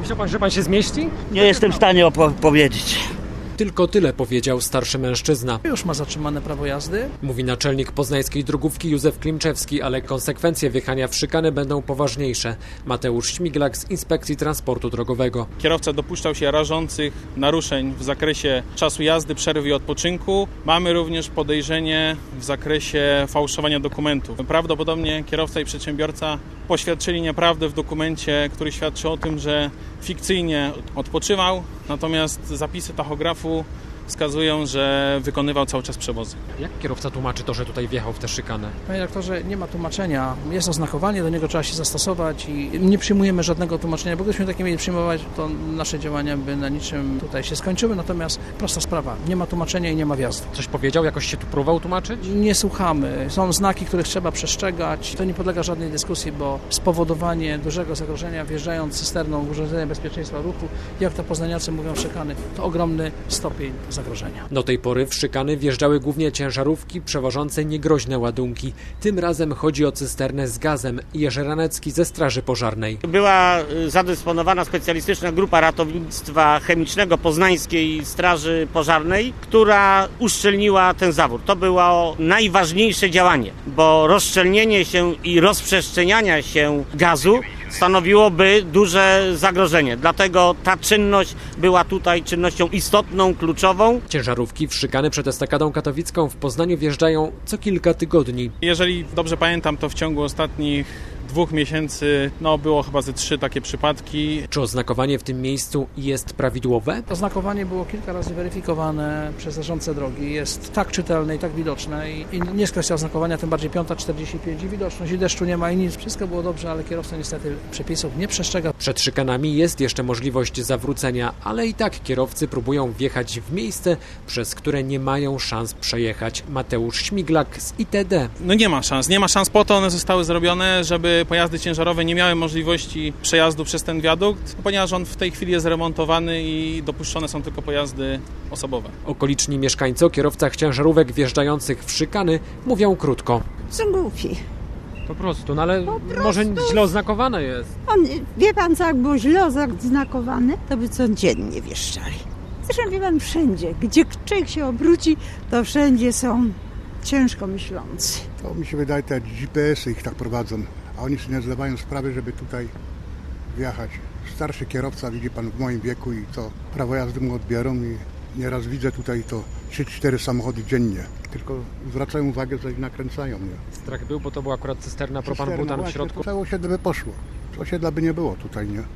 Myślał pan, że pan się zmieści? Nie jestem w stanie powiedzieć. Tylko tyle powiedział starszy mężczyzna. Już ma zatrzymane prawo jazdy. Mówi naczelnik poznańskiej drogówki Józef Klimczewski, ale konsekwencje wjechania w szykany będą poważniejsze. Mateusz Śmiglak z Inspekcji Transportu Drogowego. Kierowca dopuszczał się rażących naruszeń w zakresie czasu jazdy, przerwy i odpoczynku. Mamy również podejrzenie w zakresie fałszowania dokumentów. Prawdopodobnie kierowca i przedsiębiorca poświadczyli nieprawdę w dokumencie, który świadczy o tym, że fikcyjnie odpoczywał, natomiast zapisy tachografu wskazują, że wykonywał cały czas przewozy. Jak kierowca tłumaczy to, że tutaj wjechał w tę szykanę? Panie doktorze, nie ma tłumaczenia. Jest oznakowanie, do niego trzeba się zastosować i nie przyjmujemy żadnego tłumaczenia, bo gdybyśmy takie mieli przyjmować, to nasze działania by na niczym tutaj się skończyły. Natomiast prosta sprawa, nie ma tłumaczenia i nie ma wjazdu. Coś powiedział? Jakoś się tu próbował tłumaczyć? Nie słuchamy. Są znaki, których trzeba przestrzegać. To nie podlega żadnej dyskusji, bo spowodowanie dużego zagrożenia wjeżdżając cysterną w urządzenie bezpieczeństwa ruchu, jak to poznaniacy mówią, szykany, to ogromny stopień zagrożenia. Do tej pory w szykany wjeżdżały głównie ciężarówki przewożące niegroźne ładunki. Tym razem chodzi o cysternę z gazem. Jerzy Ranecki ze Straży Pożarnej. Była zadysponowana specjalistyczna grupa ratownictwa chemicznego Poznańskiej Straży Pożarnej, która uszczelniła ten zawór. To było najważniejsze działanie, bo rozszczelnienie się i rozprzestrzeniania się gazu stanowiłoby duże zagrożenie. Dlatego ta czynność była tutaj czynnością istotną, kluczową. Ciężarówki w szykany przed estakadą katowicką w Poznaniu wjeżdżają co kilka tygodni. Jeżeli dobrze pamiętam, to w ciągu ostatnich 2 miesięcy było chyba ze 3 takie przypadki. Czy oznakowanie w tym miejscu jest prawidłowe? Oznakowanie było kilka razy weryfikowane przez zarządcę drogi. Jest tak czytelne i tak widoczne i nie jest kwestia oznakowania, tym bardziej 5:45 i widoczność i deszczu nie ma i nic. Wszystko było dobrze, ale kierowca niestety przepisów nie przestrzega. Przed szykanami jest jeszcze możliwość zawrócenia, ale i tak kierowcy próbują wjechać w miejsce, przez które nie mają szans przejechać. Mateusz Śmiglak z ITD. Nie ma szans, po to one zostały zrobione, żeby pojazdy ciężarowe nie miały możliwości przejazdu przez ten wiadukt, ponieważ on w tej chwili jest remontowany i dopuszczone są tylko pojazdy osobowe. Okoliczni mieszkańcy o kierowcach ciężarówek wjeżdżających w szykany mówią krótko. Są głupi. Po prostu, ale może źle oznakowane jest. Wie pan co, jak było źle oznakowane, to by codziennie wjeżdżali. Zresztą wie pan, wszędzie, gdzie człowiek się obróci, to wszędzie są ciężko myślący. To mi się wydaje, te GPS-y ich tak prowadzą, a oni sobie nie zdawają sprawy, żeby tutaj wjechać. Starszy kierowca, widzi pan, w moim wieku i to prawo jazdy mu odbiorą i nieraz widzę tutaj to 3-4 samochody dziennie. Tylko zwracają uwagę, że ich nakręcają. Nie? Strach był, bo to była akurat cysterna propan-butan w środku. Całe osiedle by poszło. Osiedla by nie było tutaj, nie?